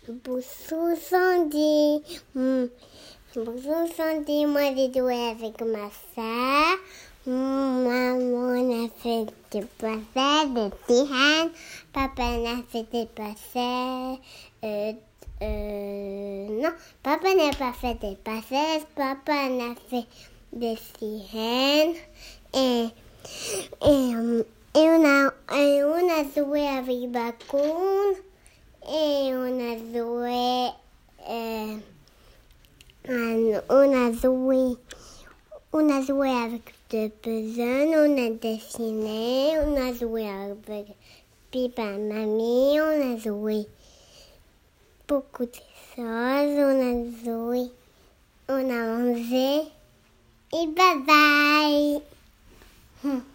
Bonjour Sandy. Bonjour Sandy, moi j'ai joué avec ma soeur. Maman a fait des poissons, des sirènes. Papa a fait des poissons. Non, papa n'a pas fait des poissons. Papa a fait des sirènes. Et on a joué avec Bakoun. Et on a joué avec deux puzzles, on a dessiné, on a joué avec Papa et Mamie, on a joué beaucoup de choses, on a mangé et bye bye.